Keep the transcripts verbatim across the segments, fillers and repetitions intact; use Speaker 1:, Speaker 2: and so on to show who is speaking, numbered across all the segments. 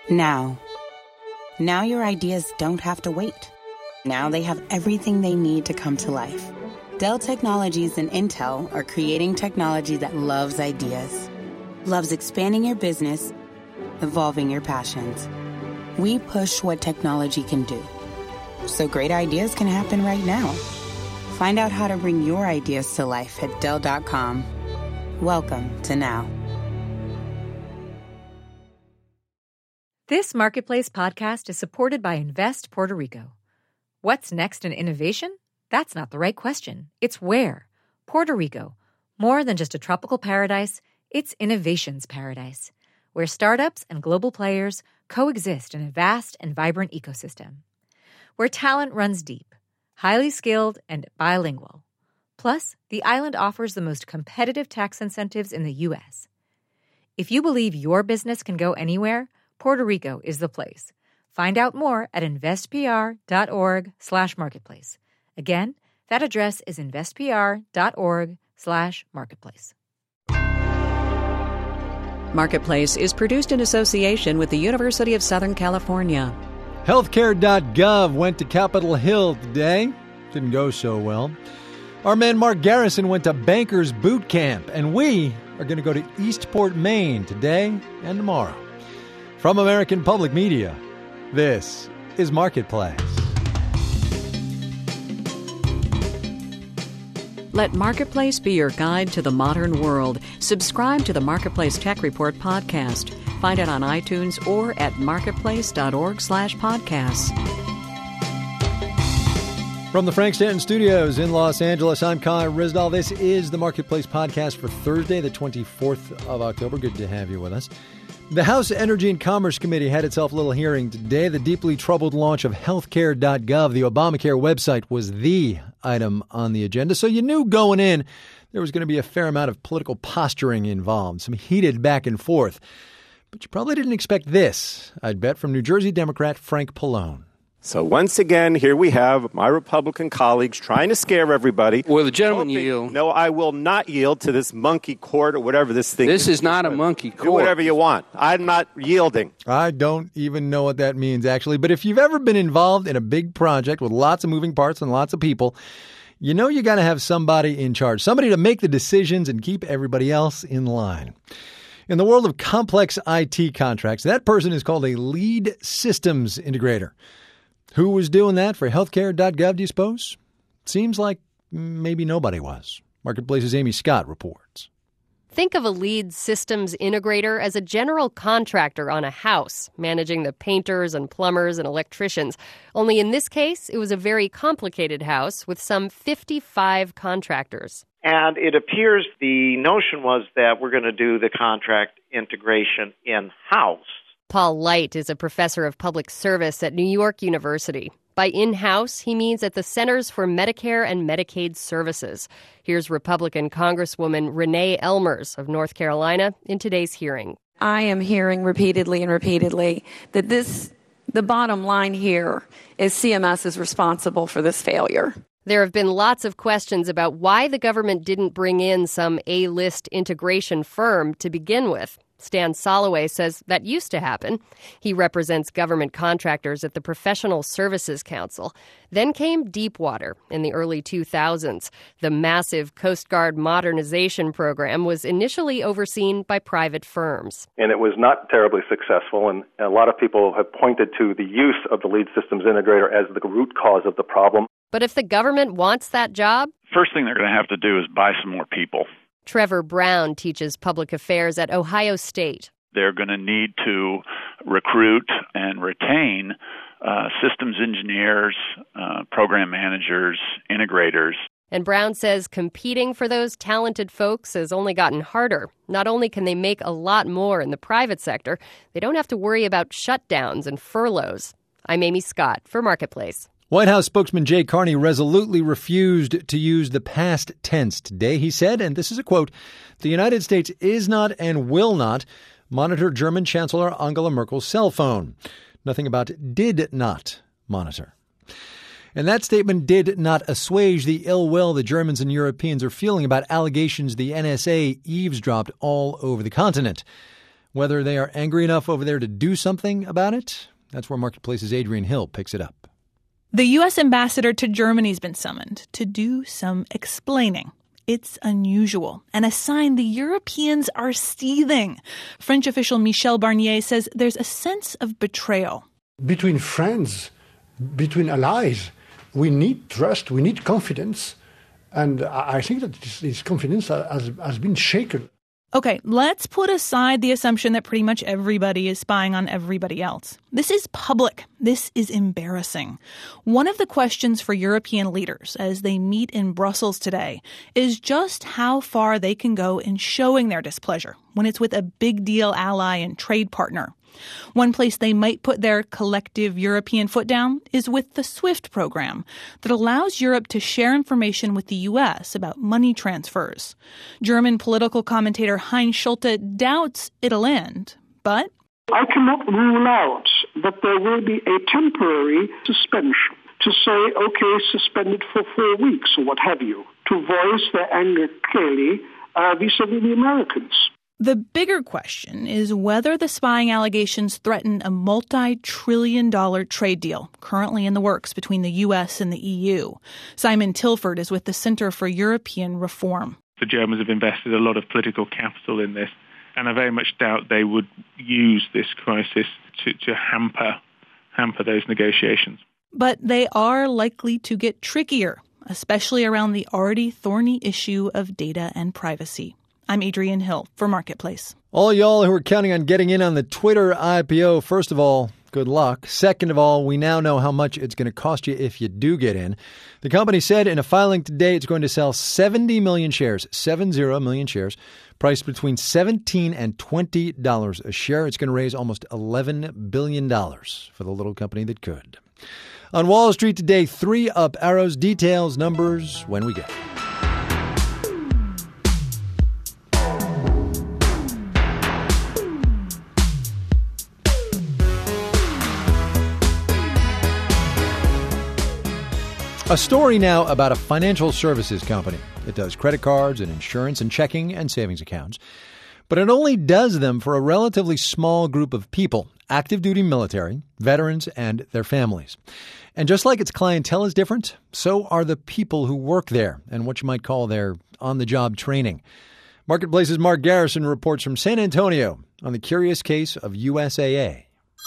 Speaker 1: Now. Now your ideas don't have to wait. Now they have everything they need to come to life. Dell Technologies and Intel are creating technology that loves ideas, loves expanding your business, evolving your passions. We push what technology can do, so great ideas can happen right now. Find out how to bring your ideas to life at Dell dot com. Welcome to Now.
Speaker 2: This Marketplace podcast is supported by Invest Puerto Rico. What's next in innovation? That's not the right question. It's where. Puerto Rico. More than just a tropical paradise, it's innovation's paradise, where startups and global players coexist in a vast and vibrant ecosystem. Where talent runs deep, highly skilled, and bilingual. Plus, the island offers the most competitive tax incentives in the U S. If you believe your business can go anywhere, Puerto Rico is the place. Find out more at investpr.org slash marketplace. Again, that address is investpr.org slash marketplace.
Speaker 3: Marketplace is produced in association with the University of Southern California.
Speaker 4: Healthcare dot gov went to Capitol Hill today. Didn't go so well. Our man Mark Garrison went to Bankers Boot Camp, and we are going to go to Eastport, Maine today and tomorrow. From American Public Media, this is Marketplace.
Speaker 3: Let Marketplace be your guide to the modern world. Subscribe to the Marketplace Tech Report podcast. Find it on iTunes or at marketplace.org slash podcasts.
Speaker 4: From the Frank Stanton Studios in Los Angeles, I'm Kai Rizdal. This is the Marketplace podcast for Thursday, the twenty-fourth of October. Good to have you with us. The House Energy and Commerce Committee had itself a little hearing today. The deeply troubled launch of healthcare dot gov, the Obamacare website, was the item on the agenda. So you knew going in there was going to be a fair amount of political posturing involved, some heated back and forth. But you probably didn't expect this, I'd bet, from New Jersey Democrat Frank Pallone.
Speaker 5: So once again, here we have my Republican colleagues trying to scare everybody.
Speaker 6: Will the gentleman
Speaker 5: hoping,
Speaker 6: yield?
Speaker 5: No, I will not yield to this monkey court or whatever this thing is.
Speaker 6: This is not a monkey court.
Speaker 5: Do whatever you want. I'm not yielding.
Speaker 4: I don't even know what that means, actually. But if you've ever been involved in a big project with lots of moving parts and lots of people, you know you got to have somebody in charge, somebody to make the decisions and keep everybody else in line. In the world of complex I T contracts, that person is called a lead systems integrator. Who was doing that for healthcare dot gov, do you suppose? Seems like maybe nobody was. Marketplace's Amy Scott reports.
Speaker 7: Think of a lead systems integrator as a general contractor on a house, managing the painters and plumbers and electricians. Only in this case, it was a very complicated house with some fifty-five contractors.
Speaker 8: And it appears the notion was that we're going to do the contract integration in-house.
Speaker 7: Paul Light is a professor of public service at New York University. By in-house, he means at the Centers for Medicare and Medicaid Services. Here's Republican Congresswoman Renee Elmers of North Carolina in today's hearing.
Speaker 9: I am hearing repeatedly and repeatedly that this, the bottom line here is C M S is responsible for this failure.
Speaker 7: There have been lots of questions about why the government didn't bring in some A-list integration firm to begin with. Stan Soloway says that used to happen. He represents government contractors at the Professional Services Council. Then came Deepwater in the early two thousands. The massive Coast Guard modernization program was initially overseen by private firms.
Speaker 10: And it was not terribly successful, and a lot of people have pointed to the use of the lead systems integrator as the root cause of the problem.
Speaker 7: But if the government wants that job,
Speaker 11: first thing they're going to have to do is buy some more people.
Speaker 7: Trevor Brown teaches public affairs at Ohio State.
Speaker 11: They're going to need to recruit and retain uh, systems engineers, uh, program managers, integrators.
Speaker 7: And Brown says competing for those talented folks has only gotten harder. Not only can they make a lot more in the private sector, they don't have to worry about shutdowns and furloughs. I'm Amy Scott for Marketplace.
Speaker 4: White House spokesman Jay Carney resolutely refused to use the past tense today. He said, and this is a quote, "The United States is not and will not monitor German Chancellor Angela Merkel's cell phone." Nothing about did not monitor. And that statement did not assuage the ill will the Germans and Europeans are feeling about allegations the N S A eavesdropped all over the continent. Whether they are angry enough over there to do something about it, that's where Marketplace's Adrian Hill picks it up.
Speaker 6: The U S ambassador to Germany's been summoned to do some explaining. It's unusual and a sign the Europeans are seething. French official Michel Barnier says there's a sense of betrayal.
Speaker 12: Between friends, between allies, we need trust, we need confidence. And I think that this, this confidence has, has been shaken.
Speaker 6: Okay, let's put aside the assumption that pretty much everybody is spying on everybody else. This is public. This is embarrassing. One of the questions for European leaders as they meet in Brussels today is just how far they can go in showing their displeasure when it's with a big deal ally and trade partner. One place they might put their collective European foot down is with the SWIFT program that allows Europe to share information with the U S about money transfers. German political commentator Heinz Schulte doubts it'll end, but
Speaker 13: I cannot rule out that there will be a temporary suspension to say, okay, suspended for four weeks or what have you, to voice their anger clearly uh, vis-a-vis the Americans.
Speaker 6: The bigger question is whether the spying allegations threaten a multi-trillion dollar trade deal currently in the works between the U S and the E U. Simon Tilford is with the Center for European Reform.
Speaker 14: The Germans have invested a lot of political capital in this, and I very much doubt they would use this crisis to, to hamper, hamper those negotiations.
Speaker 6: But they are likely to get trickier, especially around the already thorny issue of data and privacy. I'm Adrian Hill for Marketplace.
Speaker 4: All y'all who are counting on getting in on the Twitter I P O, first of all, good luck. Second of all, we now know how much it's going to cost you if you do get in. The company said in a filing today it's going to sell seventy million shares, seventy million shares, priced between seventeen and twenty dollars a share. It's going to raise almost eleven billion dollars for the little company that could. On Wall Street today, three up arrows, details, numbers when we get. A story now about a financial services company. It does credit cards and insurance and checking and savings accounts. But it only does them for a relatively small group of people, active duty military, veterans, and their families. And just like its clientele is different, so are the people who work there and what you might call their on-the-job training. Marketplace's Mark Garrison reports from San Antonio on the curious case of U S A A.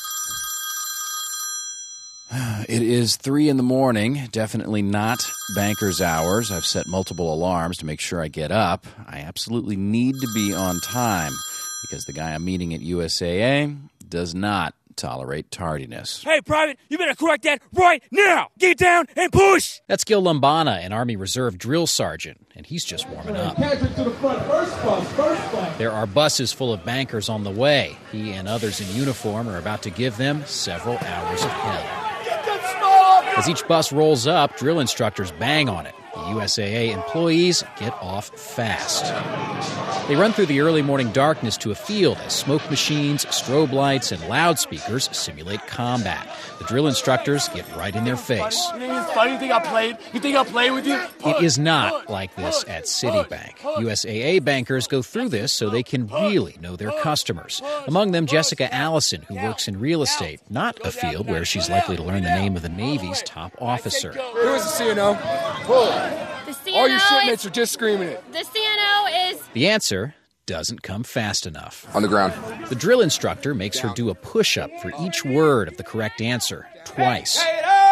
Speaker 15: It is three in the morning, definitely not banker's hours. I've set multiple alarms to make sure I get up. I absolutely need to be on time because the guy I'm meeting at U S A A does not tolerate tardiness.
Speaker 16: Hey, Private, you better correct that right now. Get down and push.
Speaker 17: That's Gil Lombana, an Army Reserve drill sergeant, and he's just warming up.
Speaker 18: To the front. First bus, first bus.
Speaker 17: There are buses full of bankers on the way. He and others in uniform are about to give them several hours of hell. As each bus rolls up, drill instructors bang on it. The U S A A employees get off fast. They run through the early morning darkness to a field as smoke machines, strobe lights, and loudspeakers simulate combat. The drill instructors get right in their face.
Speaker 16: You think it's funny? You think I played? You think I played with you?
Speaker 17: It is not like this at Citibank. U S A A bankers go through this so they can really know their customers. Among them, Jessica Allison, who works in real estate, not a field where she's likely to learn the name of the Navy's top officer.
Speaker 18: Who is the C N O?
Speaker 19: The C N O
Speaker 18: All your shipmates
Speaker 19: is,
Speaker 18: are just screaming it.
Speaker 19: The C N O is...
Speaker 17: The answer doesn't come fast enough.
Speaker 18: On the ground.
Speaker 17: The drill instructor makes her do a push-up for each word of the correct answer, twice.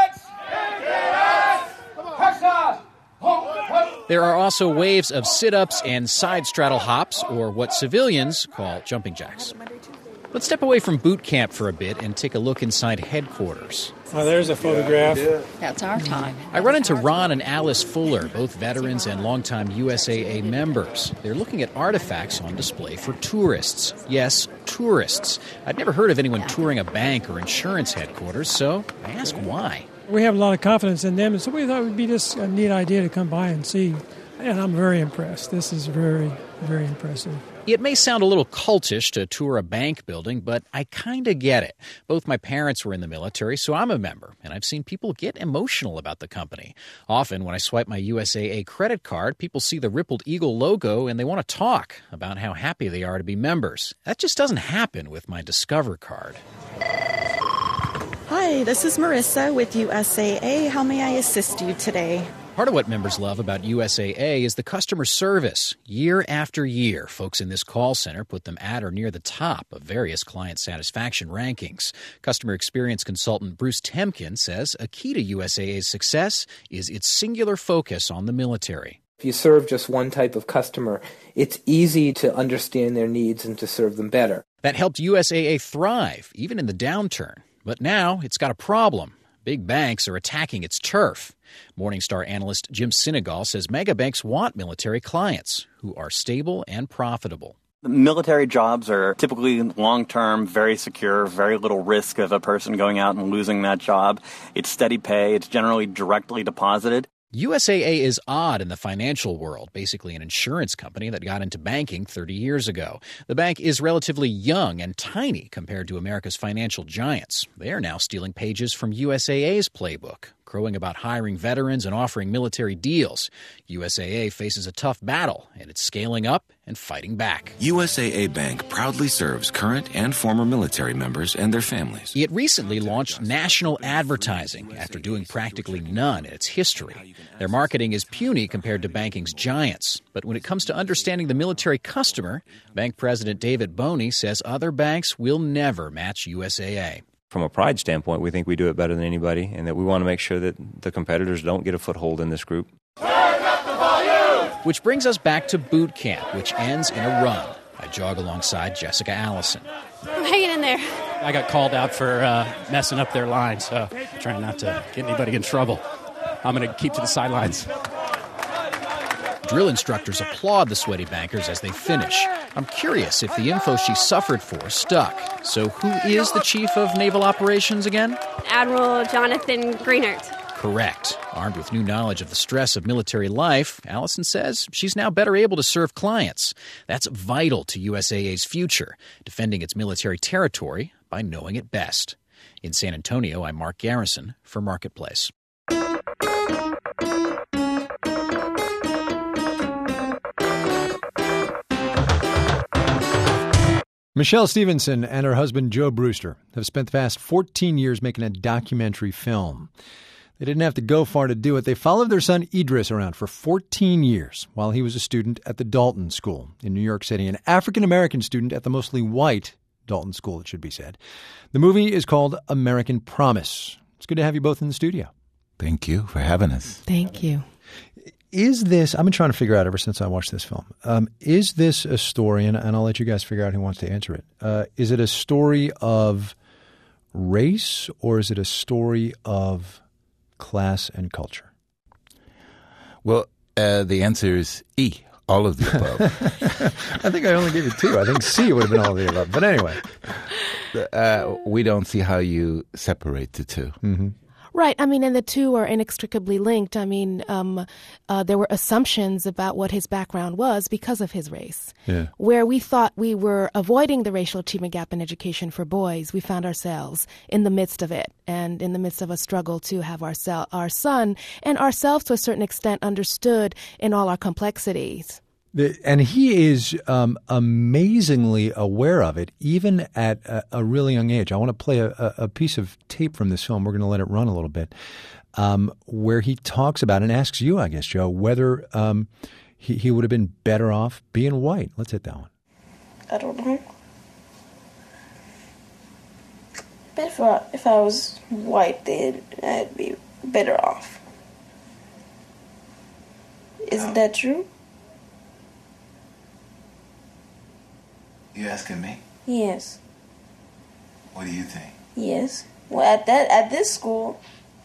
Speaker 17: There are also waves of sit-ups and side straddle hops, or what civilians call jumping jacks. Let's step away from boot camp for a bit and take a look inside headquarters.
Speaker 20: Oh, there's a photograph.
Speaker 21: That's our time.
Speaker 17: I run into Ron and Alice Fuller, both veterans and longtime U S A A members. They're looking at artifacts on display for tourists. Yes, tourists. I'd never heard of anyone touring a bank or insurance headquarters, so I asked why.
Speaker 20: We have a lot of confidence in them, and so we thought it would be just a neat idea to come by and see and I'm very impressed. This is very, very impressive.
Speaker 17: It may sound a little cultish to tour a bank building, but I kind of get it. Both my parents were in the military, so I'm a member, and I've seen people get emotional about the company. Often, when I swipe my U S A A credit card, people see the Rippled Eagle logo, and they want to talk about how happy they are to be members. That just doesn't happen with my Discover card.
Speaker 21: Hi, this is Marissa with U S A A. How may I assist you today?
Speaker 17: Part of what members love about U S A A is the customer service. Year after year, folks in this call center put them at or near the top of various client satisfaction rankings. Customer experience consultant Bruce Temkin says a key to U S A A's success is its singular focus on the military.
Speaker 22: If you serve just one type of customer, it's easy to understand their needs and to serve them better.
Speaker 17: That helped U S A A thrive, even in the downturn. But now it's got a problem. Big banks are attacking its turf. Morningstar analyst Jim Sinegal says mega banks want military clients who are stable and profitable.
Speaker 23: Military jobs are typically long-term, very secure, very little risk of a person going out and losing that job. It's steady pay. It's generally directly deposited.
Speaker 17: U S A A is odd in the financial world, basically an insurance company that got into banking thirty years ago. The bank is relatively young and tiny compared to America's financial giants. They are now stealing pages from U S A A's playbook, crowing about hiring veterans and offering military deals. U S A A faces a tough battle, and it's scaling up and fighting back.
Speaker 24: U S A A Bank proudly serves current and former military members and their families.
Speaker 17: It recently launched national advertising after doing practically none in its history. Their marketing is puny compared to banking's giants. But when it comes to understanding the military customer, Bank President David Boney says other banks will never match U S A A.
Speaker 25: From a pride standpoint, we think we do it better than anybody, and that we want to make sure that the competitors don't get a foothold in this group.
Speaker 17: Which brings us back to boot camp, which ends in a run. I jog alongside Jessica Allison.
Speaker 19: I'm hanging in there.
Speaker 26: I got called out for uh, messing up their line, so I'm trying not to get anybody in trouble. I'm going to keep to the sidelines.
Speaker 17: Drill instructors applaud the sweaty bankers as they finish. I'm curious if the info she suffered for stuck. So who is the chief of naval operations again?
Speaker 19: Admiral Jonathan Greenert.
Speaker 17: Correct. Armed with new knowledge of the stress of military life, Allison says she's now better able to serve clients. That's vital to U S A A's future, defending its military territory by knowing it best. In San Antonio, I'm Mark Garrison for Marketplace.
Speaker 4: Michelle Stevenson and her husband Joe Brewster have spent the past fourteen years making a documentary film. They didn't have to go far to do it. They followed their son Idris around for fourteen years while he was a student at the Dalton School in New York City, an African-American student at the mostly white Dalton School, it should be said. The movie is called American Promise. It's good to have you both in the studio.
Speaker 27: Thank you for having us.
Speaker 21: Thank you.
Speaker 4: Is this, I've been trying to figure out ever since I watched this film, um, is this a story, and, and I'll let you guys figure out who wants to answer it, uh, is it a story of race or is it a story of class and culture?
Speaker 27: Well, uh, the answer is E, all of the above.
Speaker 4: I think I only gave you two. I think C would have been all of the above. But anyway.
Speaker 27: Uh, we don't see how you separate the two.
Speaker 4: Mm-hmm.
Speaker 28: Right. I mean, and the two are inextricably linked. I mean, um, uh, there were assumptions about what his background was because of his race.
Speaker 4: Yeah.
Speaker 28: Where we thought we were avoiding the racial achievement gap in education for boys, we found ourselves in the midst of it and in the midst of a struggle to have our, sel- our son and ourselves to a certain extent understood in all our complexities.
Speaker 4: And he is um, amazingly aware of it, even at a, a really young age. I want to play a, a piece of tape from this film. We're going to let it run a little bit, um, where he talks about and asks you, I guess, Joe, whether um, he, he would have been better off being white. Let's hit that one.
Speaker 29: I don't know. But if I, if I was white, then I'd be better off. Isn't that true?
Speaker 30: You asking me?
Speaker 29: Yes.
Speaker 30: What do you think?
Speaker 29: Yes. Well, at that at this school,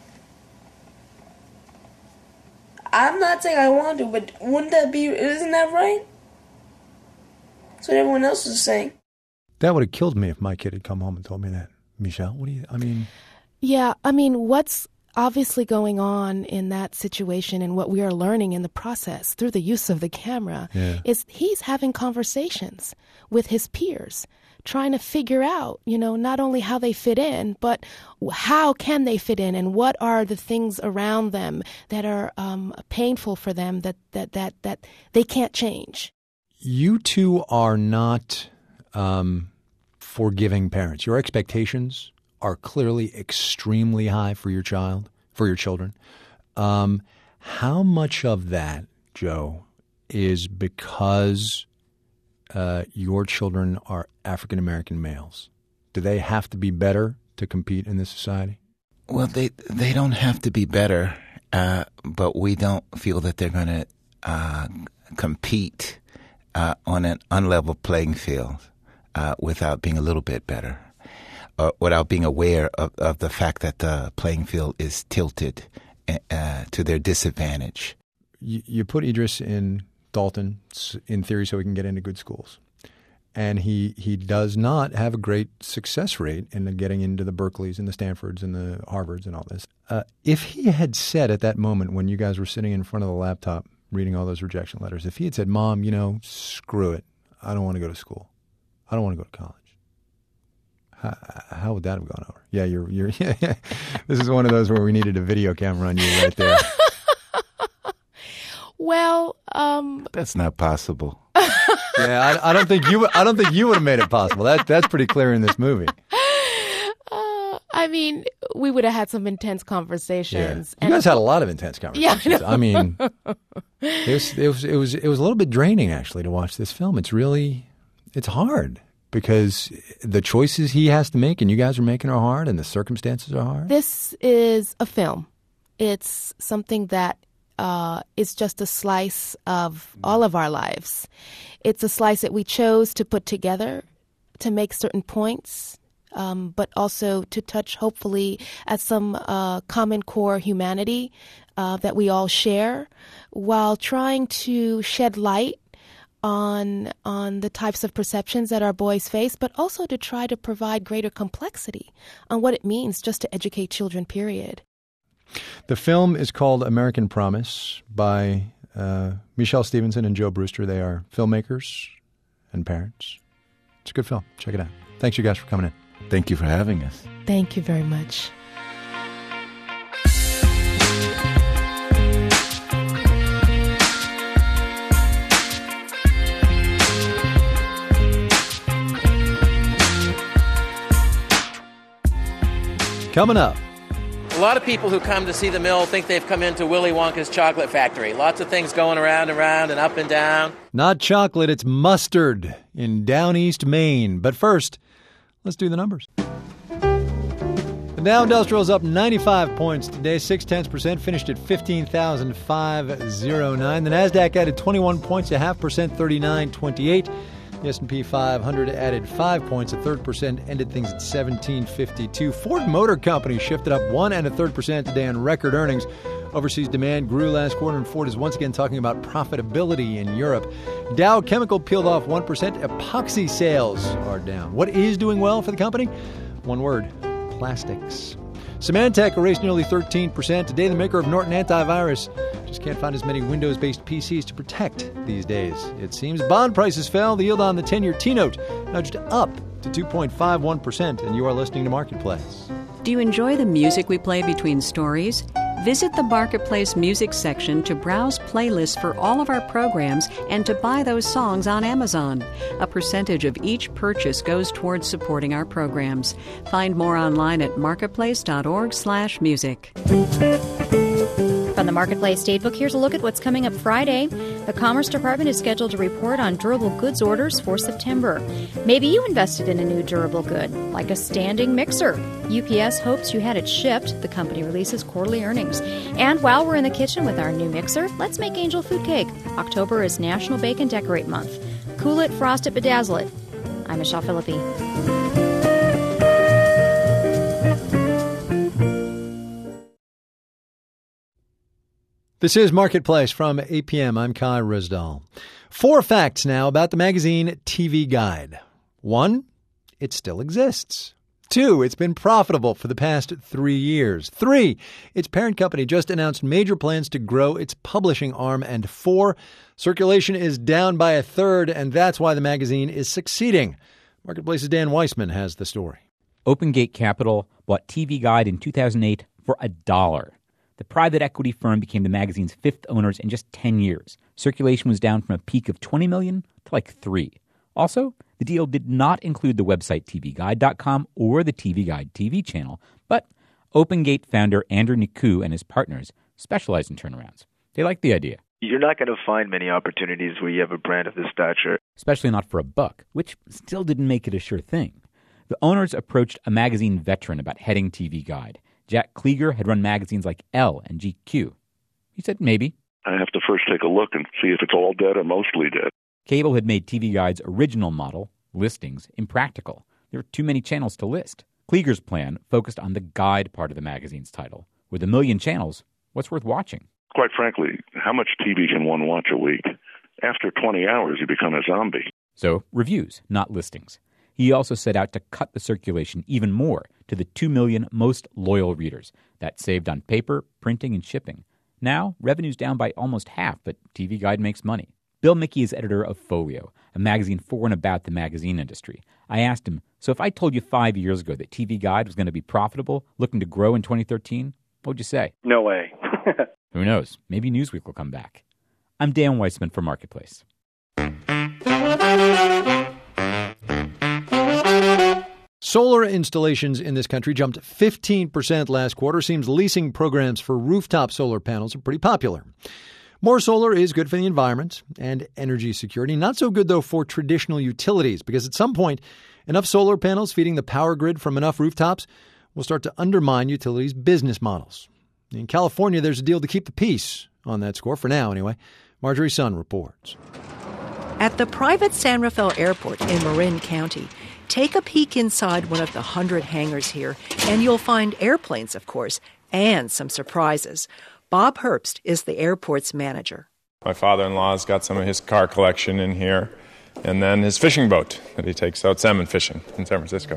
Speaker 29: I'm not saying I want to, but wouldn't that be? Isn't that right? That's what everyone else was saying.
Speaker 4: That would have killed me if my kid had come home and told me that. Michelle, what do you? I mean,
Speaker 28: yeah. I mean, what's obviously going on in that situation and what we are learning in the process through the use of the camera
Speaker 4: Yeah.
Speaker 28: is he's having conversations with his peers, trying to figure out, you know, not only how they fit in, but how can they fit in and what are the things around them that are um, painful for them that, that, that, that they can't change.
Speaker 4: You two are not um, forgiving parents. Your expectations are clearly extremely high for your child, for your children. Um, how much of that, Joe, is because uh, your children are African-American males? Do they have to be better to compete in this society?
Speaker 27: Well, they they don't have to be better, uh, but we don't feel that they're going to uh, compete uh, on an unlevel playing field uh, without being a little bit better, or without being aware of, of the fact that the playing field is tilted uh, to their disadvantage.
Speaker 4: You, you put Idris in Dalton, in theory, so he can get into good schools. And he, he does not have a great success rate in getting into the Berkeleys and the Stanfords and the Harvards and all this. Uh, if he had said at that moment when you guys were sitting in front of the laptop reading all those rejection letters, if he had said, Mom, you know, screw it. I don't want to go to school. I don't want to go to college. How, how would that have gone over? Yeah, you're you're. Yeah, yeah. This is one of those where we needed a video camera on you right there.
Speaker 28: Well, um,
Speaker 27: that's not possible.
Speaker 4: Yeah, I, I don't think you. I don't think you would have made it possible. That that's pretty clear in this movie.
Speaker 28: Uh, I mean, we would have had some intense conversations.
Speaker 4: Yeah. You guys had a lot of intense conversations.
Speaker 28: Yeah, I,
Speaker 4: I mean, it was, it was it was it was a little bit draining actually to watch this film. It's really it's hard because the choices he has to make and you guys are making are hard, and the circumstances are hard.
Speaker 28: This is a film. It's something that uh, is just a slice of all of our lives. It's a slice that we chose to put together to make certain points, um, but also to touch, hopefully, at some uh, common core humanity uh, that we all share, while trying to shed light on on the types of perceptions that our boys face, but also to try to provide greater complexity on what it means just to educate children, period.
Speaker 4: The film is called American Promise by uh, Michelle Stevenson and Joe Brewster. They are filmmakers and parents. It's a good film. Check it out. Thanks, you guys, for coming in.
Speaker 27: Thank you for having us.
Speaker 28: Thank you very much.
Speaker 4: Coming up.
Speaker 1: A lot of people who come to see the mill think they've come into Willy Wonka's chocolate factory. Lots of things going around and around and up and down.
Speaker 4: Not chocolate, it's mustard in Down East, Maine. But first, let's do the numbers. The Dow Industrial is up ninety-five points today, six tenths percent, finished at fifteen thousand five hundred nine. The NASDAQ added twenty-one points, a half percent, thirty-nine twenty-eight. The S and P five hundred added five points, a third percent, ended things at seventeen fifty-two. Ford Motor Company shifted up one and a third percent today on record earnings. Overseas demand grew last quarter, and Ford is once again talking about profitability in Europe. Dow Chemical peeled off one percent. Epoxy sales are down. What is doing well for the company? One word, plastics. Symantec erased nearly thirteen percent. Today, the maker of Norton Antivirus just can't find as many Windows-based P Cs to protect these days. It seems bond prices fell. The yield on the ten-year T-note nudged up to two point five one percent. And you are listening to Marketplace.
Speaker 2: Do you enjoy the music we play between stories? Visit the Marketplace music section to browse playlists for all of our programs and to buy those songs on Amazon. A percentage of each purchase goes towards supporting our programs. Find more online at marketplace.org slash music.
Speaker 3: From the Marketplace Statebook, here's a look at what's coming up Friday. The Commerce Department is scheduled to report on durable goods orders for September. Maybe you invested in a new durable good, like a standing mixer. U P S hopes you had it shipped. The company releases quarterly earnings. And while we're in the kitchen with our new mixer, let's make angel food cake. October is National Bake and Decorate Month. Cool it, frost it, bedazzle it. I'm Michelle Philippi.
Speaker 4: This is Marketplace from eight p.m. I'm Kai Rizdal. Four facts now about the magazine T V Guide. One, it still exists. Two, it's been profitable for the past three years. Three, its parent company just announced major plans to grow its publishing arm. And four, circulation is down by a third, and that's why the magazine is succeeding. Marketplace's Dan Weissman has the story.
Speaker 5: OpenGate Capital bought T V Guide in two thousand eight for a dollar. The private equity firm became the magazine's fifth owners in just ten years. Circulation was down from a peak of twenty million to like three. Also, the deal did not include the website T V Guide dot com or the T V Guide T V channel, but OpenGate founder Andrew Niku and his partners specialize in turnarounds. They like the idea.
Speaker 6: You're not going to find many opportunities where you have a brand of this stature.
Speaker 5: Especially not for a buck, which still didn't make it a sure thing. The owners approached a magazine veteran about heading T V Guide. Jack Klieger had run magazines like Elle and G Q. He said maybe.
Speaker 7: I have to first take a look and see if it's all dead or mostly dead.
Speaker 5: Cable had made T V Guide's original model, listings, impractical. There were too many channels to list. Klieger's plan focused on the guide part of the magazine's title. With a million channels, what's worth watching?
Speaker 7: Quite frankly, how much T V can one watch a week? After twenty hours, you become a zombie.
Speaker 5: So, reviews, not listings. He also set out to cut the circulation even more to the two million most loyal readers. That saved on paper, printing, and shipping. Now, revenue's down by almost half, but T V Guide makes money. Bill Mickey is editor of Folio, a magazine for and about the magazine industry. I asked him, so if I told you five years ago that T V Guide was going to be profitable, looking to grow in twenty thirteen, what would you say?
Speaker 6: No way.
Speaker 5: Who knows? Maybe Newsweek will come back. I'm Dan Weissman for Marketplace.
Speaker 4: Solar installations in this country jumped fifteen percent last quarter. Seems leasing programs for rooftop solar panels are pretty popular. More solar is good for the environment and energy security. Not so good, though, for traditional utilities, because at some point, enough solar panels feeding the power grid from enough rooftops will start to undermine utilities' business models. In California, there's a deal to keep the peace on that score, for now anyway. Marjorie Sun reports.
Speaker 8: At the private San Rafael Airport in Marin County, take a peek inside one of the hundred hangars here, and you'll find airplanes, of course, and some surprises. Bob Herbst is the airport's manager.
Speaker 9: My father-in-law's got some of his car collection in here, and then his fishing boat that he takes out salmon fishing in San Francisco.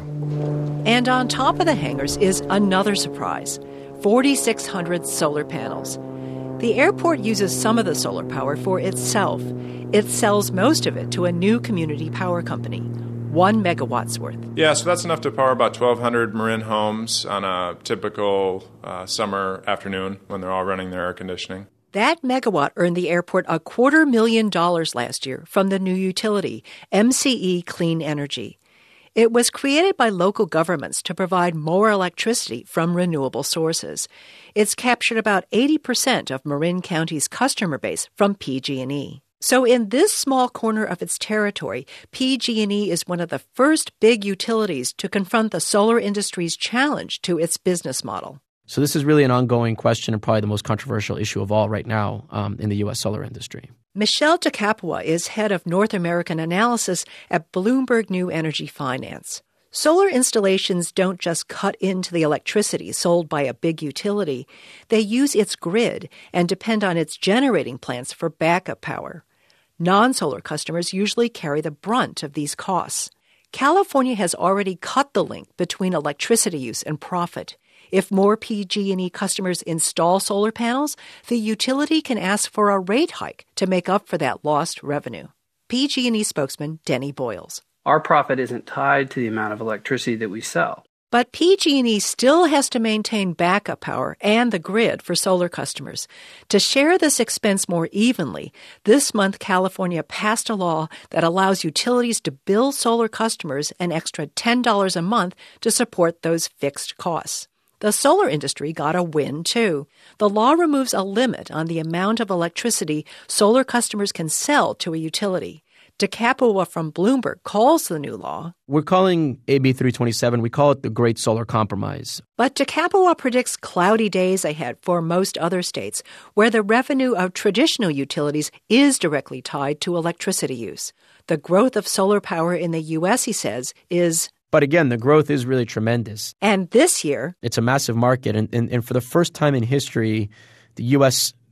Speaker 8: And on top of the hangars is another surprise, forty-six hundred solar panels. The airport uses some of the solar power for itself. It sells most of it to a new community power company, one megawatt's worth.
Speaker 9: Yeah, so that's enough to power about twelve hundred Marin homes on a typical uh, summer afternoon when they're all running their air conditioning.
Speaker 8: That megawatt earned the airport a quarter million dollars last year from the new utility, M C E Clean Energy. It was created by local governments to provide more electricity from renewable sources. It's captured about eighty percent of Marin County's customer base from P G and E. So in this small corner of its territory, P G and E is one of the first big utilities to confront the solar industry's challenge to its business model.
Speaker 10: So this is really an ongoing question and probably the most controversial issue of all right now um, in the U S solar industry.
Speaker 8: Michelle DeCapua is head of North American analysis at Bloomberg New Energy Finance. Solar installations don't just cut into the electricity sold by a big utility. They use its grid and depend on its generating plants for backup power. Non-solar customers usually carry the brunt of these costs. California has already cut the link between electricity use and profit. If more P G and E customers install solar panels, the utility can ask for a rate hike to make up for that lost revenue. P G and E spokesman Denny Boyles.
Speaker 11: Our profit isn't tied to the amount of electricity that we sell.
Speaker 8: But P G and E still has to maintain backup power and the grid for solar customers. To share this expense more evenly, this month California passed a law that allows utilities to bill solar customers an extra ten dollars a month to support those fixed costs. The solar industry got a win, too. The law removes a limit on the amount of electricity solar customers can sell to a utility. DeCapua from Bloomberg calls the new law.
Speaker 10: We're calling A B three twenty-seven, we call it the Great Solar Compromise.
Speaker 8: But DeCapua predicts cloudy days ahead for most other states, where the revenue of traditional utilities is directly tied to electricity use. The growth of solar power in the U S, he says, is...
Speaker 10: But again, the growth is really tremendous.
Speaker 8: And this year...
Speaker 10: It's a massive market, and, and, and for the first time in history, the U S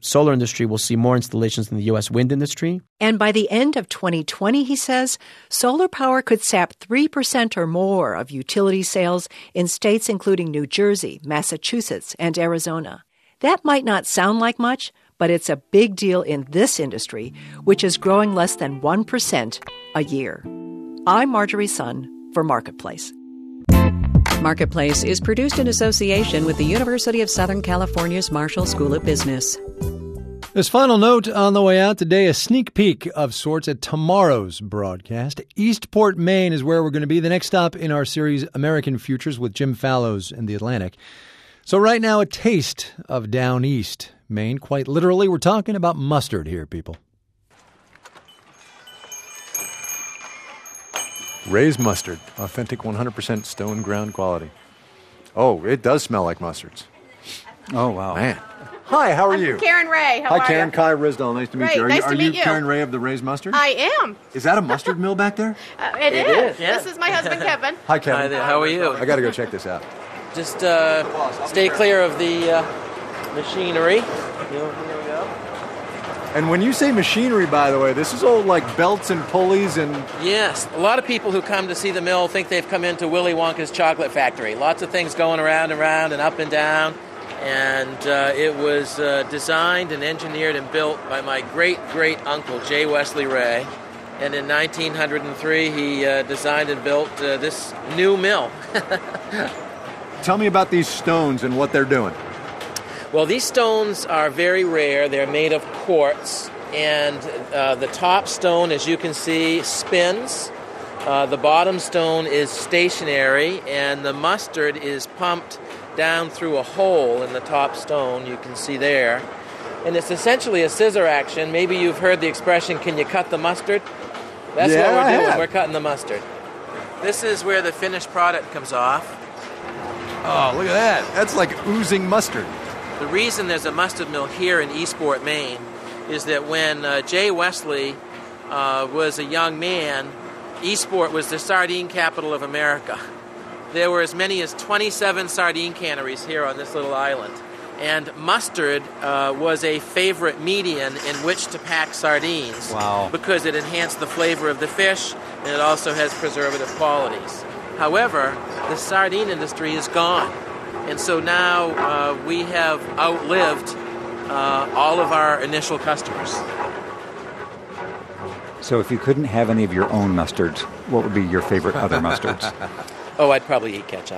Speaker 10: solar industry will see more installations in the U S wind industry.
Speaker 8: And by the end of twenty twenty, he says, solar power could sap three percent or more of utility sales in states including New Jersey, Massachusetts, and Arizona. That might not sound like much, but it's a big deal in this industry, which is growing less than one percent a year. I'm Marjorie Sun for Marketplace.
Speaker 2: Marketplace is produced in association with the University of Southern California's Marshall School of Business.
Speaker 4: This final note on the way out today, a sneak peek of sorts at tomorrow's broadcast. Eastport, Maine is where we're going to be, the next stop in our series American Futures with Jim Fallows and the Atlantic. So right now, a taste of down east Maine. Quite literally, we're talking about mustard here, people. Ray's mustard, authentic one hundred percent stone ground quality. Oh, it does smell like mustards. Oh, wow. Man. Hi, how are you?
Speaker 12: Karen Ray. How
Speaker 4: Hi,
Speaker 12: are
Speaker 4: Karen.
Speaker 12: you?
Speaker 4: Kai Risdall. Nice to meet
Speaker 12: Great.
Speaker 4: you. Are
Speaker 12: Nice
Speaker 4: you,
Speaker 12: to
Speaker 4: are
Speaker 12: meet
Speaker 4: you
Speaker 12: you.
Speaker 4: Karen Ray of the Ray's Mustard?
Speaker 12: I am.
Speaker 4: Is that a mustard mill back there?
Speaker 12: Uh, it,
Speaker 1: It
Speaker 12: is.
Speaker 1: is, yeah.
Speaker 12: This is my husband, Kevin.
Speaker 4: Hi, Kevin.
Speaker 1: Hi there. How are you?
Speaker 4: I got to go check this out.
Speaker 1: Just uh, stay clear of the uh, machinery. Here we go.
Speaker 4: And when you say machinery, by the way, this is all like belts and pulleys and...
Speaker 1: Yes. A lot of people who come to see the mill think they've come into Willy Wonka's chocolate factory. Lots of things going around and around and up and down. And uh, it was uh, designed and engineered and built by my great-great-uncle, J. Wesley Ray. And in nineteen oh three, he uh, designed and built uh, this new mill.
Speaker 4: Tell me about these stones and what they're doing.
Speaker 1: Well, these stones are very rare. They're made of quartz, and uh, the top stone, as you can see, spins. Uh, the bottom stone is stationary, and the mustard is pumped down through a hole in the top stone, you can see there. And it's essentially a scissor action. Maybe you've heard the expression, can you cut the mustard? That's
Speaker 4: Yeah,
Speaker 1: what we're
Speaker 4: I
Speaker 1: doing.
Speaker 4: have.
Speaker 1: We're cutting the mustard. This is where the finished product comes off.
Speaker 4: Oh, look at that. That's like oozing mustard.
Speaker 1: The reason there's a mustard mill here in Eastport, Maine, is that when uh, Jay Wesley uh, was a young man, Eastport was the sardine capital of America. There were as many as twenty-seven sardine canneries here on this little island. And mustard uh, was a favorite medium in which to pack sardines.
Speaker 4: Wow.
Speaker 1: Because it enhanced the flavor of the fish, and it also has preservative qualities. However, the sardine industry is gone. And so now uh, we have outlived uh, all of our initial customers.
Speaker 13: So if you couldn't have any of your own mustards, what would be your favorite other mustards?
Speaker 1: Oh, I'd probably eat ketchup.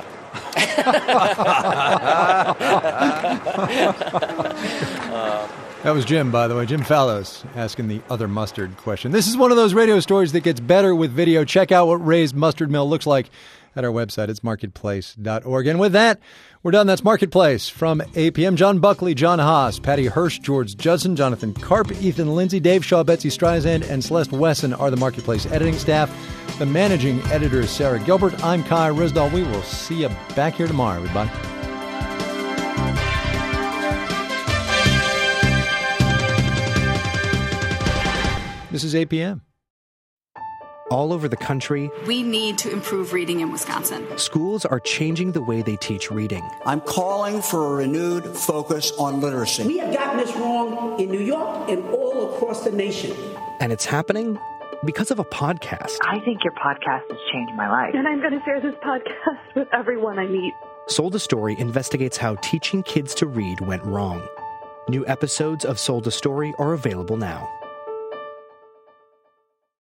Speaker 1: uh,
Speaker 4: That was Jim, by the way. Jim Fallows asking the other mustard question. This is one of those radio stories that gets better with video. Check out what Ray's Mustard Mill looks like at our website. It's marketplace dot org. And with that, we're done. That's Marketplace from eight p.m. John Buckley, John Haas, Patty Hirsch, George Judson, Jonathan Karp, Ethan Lindsay, Dave Shaw, Betsy Streisand, and Celeste Wesson are the Marketplace editing staff. The managing editor is Sarah Gilbert. I'm Kai Risdall. We will see you back here tomorrow, everybody. This is eight p.m.
Speaker 14: All over the country,
Speaker 15: We need to improve reading in Wisconsin.
Speaker 14: schools are changing the way they teach reading.
Speaker 16: I'm calling for a renewed focus on literacy.
Speaker 18: We have gotten this wrong in New York and all across the nation.
Speaker 14: And it's happening because of a podcast.
Speaker 20: I think your podcast has changed my life.
Speaker 22: And I'm going to share this podcast with everyone I meet.
Speaker 14: Sold a Story investigates how teaching kids to read went wrong. New episodes of Sold a Story are available now.